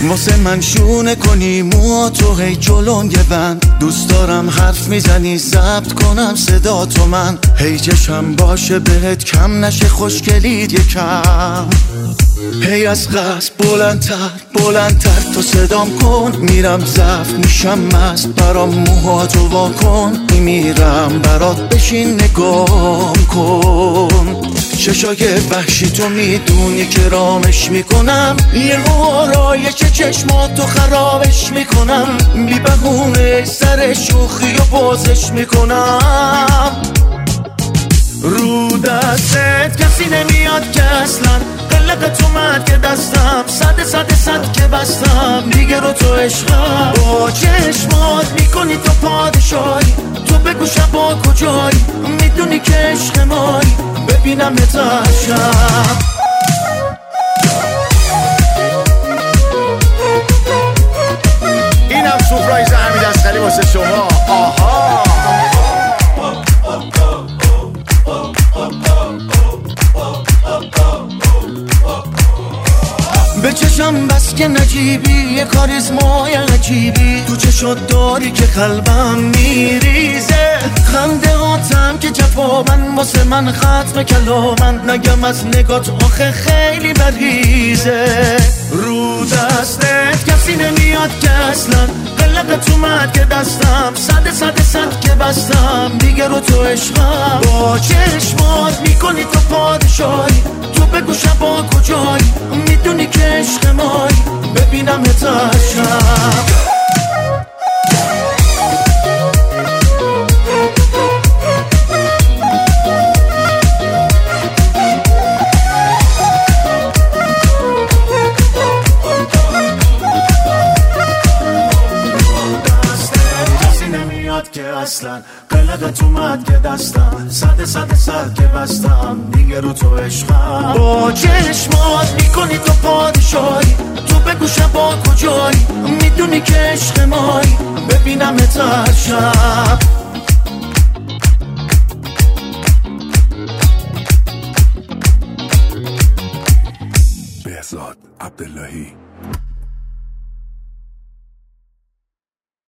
واسه من شونه کنی موها تو هی جلوم یه بند. دوست دارم حرف میزنی ضبط کنم صدا تو من. هی چشم باشه بهت کم نشه خوشگلید یکم. هی از قصد بلندتر تو صدام کن. میرم ضعف میشم مست برام موهاتو وا کن. میمیرم برات بشین نگام کن. چشای وحشی تو میدونی که رامش میکنم. یه آرایش چشماتو خرابش میکنم. بی بهونه سر شوخی و بازش میکنم. رو دستت کسی نمیاد که اصلا. قلقت اومد که دستم صد که بستم. دیگه رو تو عشقم با چشمات میکنی تو پادشاهی. تو بگو شبا کجایی میدونی که عشق مایی. ببینم اتشم اینم سورپرایز امیرعصری واسه شما. آها به چشم بس که نجیبی یه کاریزمای عجیبی. تو چشات داری که قلبم میریزه. خنده هاتم که جوابن واسه من ختم کلامن. نگم از نگات آخه خیلی مریضه. رو دستت کسی نمیاد که اصلا. قلقت اومد که دستم صد که بستم. دیگه رو تو عشقم با چشمات میکنی تو پادشاهی. تو بگو شبا کجایی میدونی که عشق مایی. ببینم اتشم که اصلا. قلقت اومد که دستم صد که بستم. دیگه رو تو عشقم با چشمات میکنی تو پادشاهی. تو بگو شبا کجایی میدونی که عشق مایی. ببینم اتشم بهزاد عبداللهی.